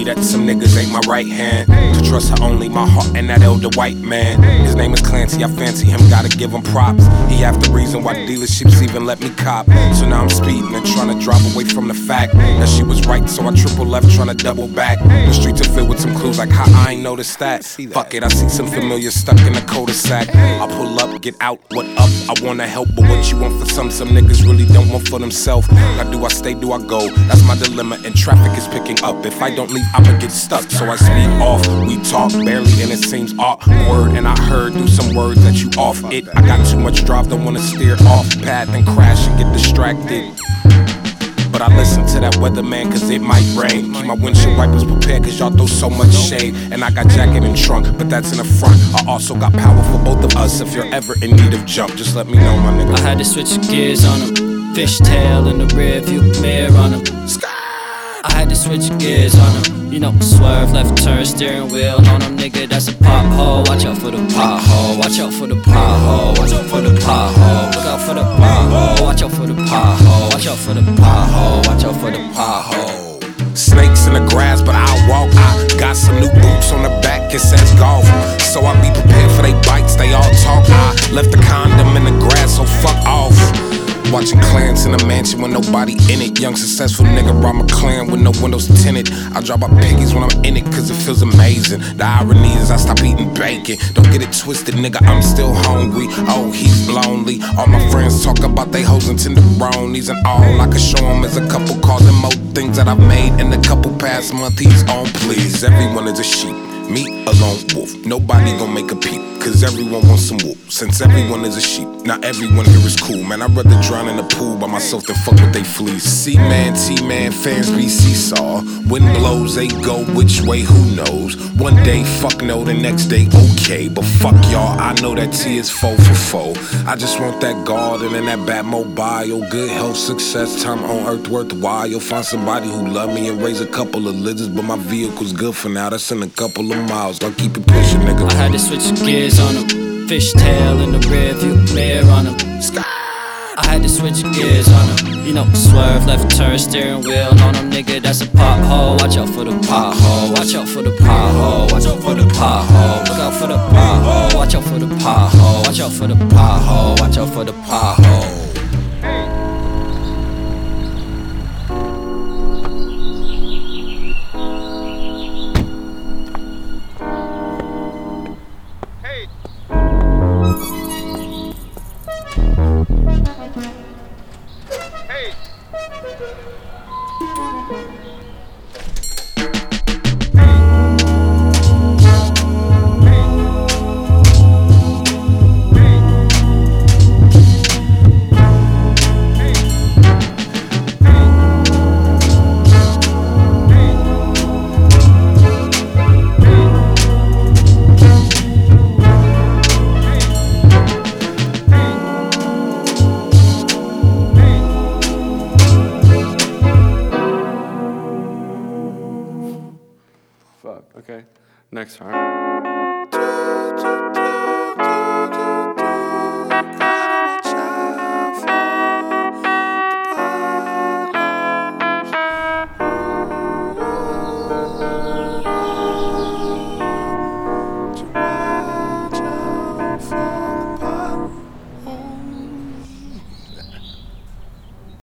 me that some niggas ain't my right hand. To trust her only my heart and that elder white man. His name is Clancy, I fancy him, gotta give him props. He half the reason why dealerships even let me cop. So now I'm speeding and trying to drive away from the fact that she was right, so I triple left trying to double back. The streets are filled with some clues like how I ain't noticed that. Fuck it, I see some familiar stuck in the cul-de-sac. I pull up, get out, what up? I wanna help, but what you want for some niggas really don't want for themselves. Now do I stay, do I go? That's my dilemma, and traffic is picking up. If I don't leave, I'ma get stuck. So I speak off, we talk barely, and it seems awkward. And I heard through some words that you off it. I got too much drive, don't wanna steer off path and crash and get distracted. But I listen to that weatherman cause it might rain. Keep my windshield wipers prepared cause y'all throw so much shade. And I got jacket and trunk, but that's in the front. I also got power for both of us. If you're ever in need of jump, just let me know, my nigga. I had to switch gears on him. Fishtail in the rear view mirror on him. I had to switch gears on him. You know, swerve, left turn, steering wheel on him, nigga, that's a pothole. Watch out for the pothole, watch out for the pothole, watch out for the pothole, look out for the pothole, watch out for the pothole, watch out for the pothole, watch out for the pothole. Snakes in the grass, but I'll walk. I got some new boots on the back, it says golf. So I be prepared for they bites, they all talk. I left the condom in the grass, so fuck off. Watching clans in a mansion with nobody in it. Young successful nigga rob my clan with no windows tinted. I drop my piggies when I'm in it cause it feels amazing. The irony is I stop eating bacon. Don't get it twisted, nigga, I'm still hungry. Oh, he's lonely. All my friends talk about they hoes and tenderonis. And all I can show them is a couple cars and more things that I've made in a couple past months. He's on please. Everyone is a sheep, me a lone wolf. Nobody gon' make a peep cause everyone wants some whoop. Since everyone is a sheep, not everyone here is cool. Man, I'd rather drown in the pool by myself than fuck with they fleas. C-man, T-man, fans be seesaw. Wind blows, they go which way, who knows. One day, fuck no, the next day, okay. But fuck y'all, I know that T is 4 for 4. I just want that garden and that Batmobile. Good health, success, time on earth worthwhile. You'll find somebody who love me and raise a couple of lizards. But my vehicle's good for now, that's in a couple of miles. I'll keep it pushing, nigga. I had to switch gears on him. Fishtail in the rear view mirror on him. I had to switch gears on him. You know, swerve, left turn, steering wheel on him, nigga, that's a pothole. Watch out for the pothole, watch out for the pothole, watch out for the pothole, look out for the pothole, watch out for the pothole, watch out for the pothole, watch out for the pothole. Fuck, okay. Next time.